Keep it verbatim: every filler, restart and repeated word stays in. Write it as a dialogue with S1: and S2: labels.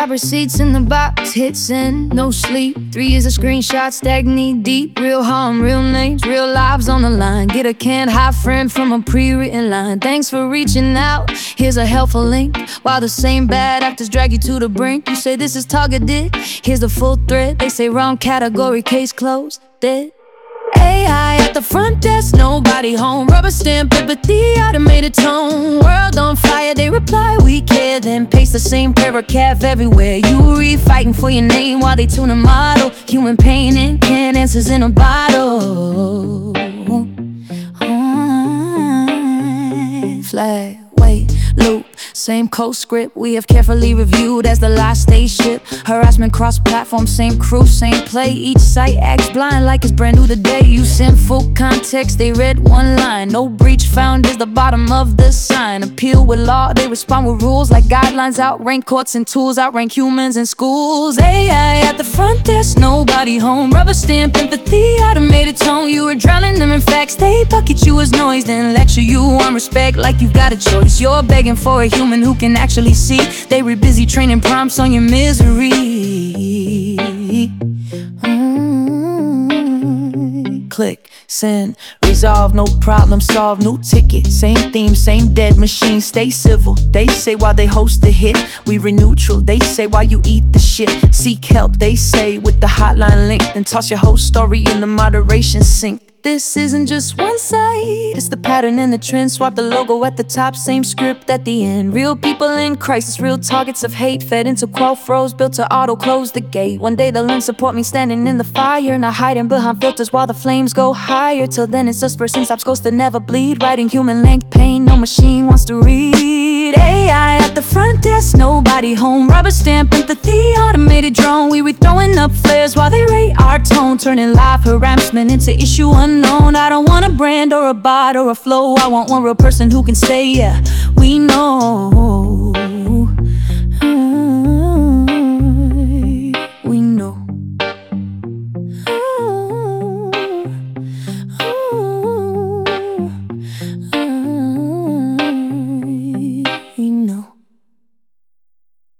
S1: Got receipts in the box, hits in, no sleep. Three years of screenshots, stacked knee deep. Real harm, real names, real lives on the line. Get a can't hide friend from a pre-written line. Thanks for reaching out, here's a helpful link. While the same bad actors drag you to the brink. You say this is targeted, here's the full thread. They say wrong category, case closed, dead. A I at the front desk, nobody home. Rubber stamp, empathy, automated tone. World on fire, they reply, we care. Then paste the same paragraph everywhere. You read, fighting for your name while they tune a model. Human pain and canned answers in a bottle. Flag, wait, loop. Same code script we have carefully reviewed as the last spaceship. Harassment cross-platform, same crew, same play. Each site acts blind like it's brand new today. You send full context, they read one line. No breach found is the bottom of the sign. Appeal with law, they respond with rules like guidelines. Outrank courts and tools, outrank humans in schools. A I at the front desk, nobody home. Rubber stamp, empathy, automated tone. You were drowning them in facts, they bucket you as noise. Then lecture you on respect like you've got a choice. You're begging for a human who can actually see. They were busy training prompts on your misery. mm-hmm. Click, send, resolve, no problem, solve, new ticket. Same theme, same dead machine, stay civil. They say while they host the hit, we re neutral. They say while you eat the shit, seek help. They say with the hotline link, then toss your whole story in the moderation sink. This isn't just one side, it's the pattern and the trend. Swap the logo at the top, same script at the end. Real people in crisis, real targets of hate. Fed into quote froze, built to auto close the gate. One day they'll learn support me standing in the fire, not hiding behind filters while the flames go higher. Till then it's just person stops ghosts that never bleed. Writing human length pain, no machine wants to read. A I at the front desk, nobody home. Rubber stamp, empathy, automated drone. We were throwing up flares while they rate our tone. Turning live harassment into issue unknown. I don't want a brand or a bot or a flow. I want one real person who can say, yeah, we know.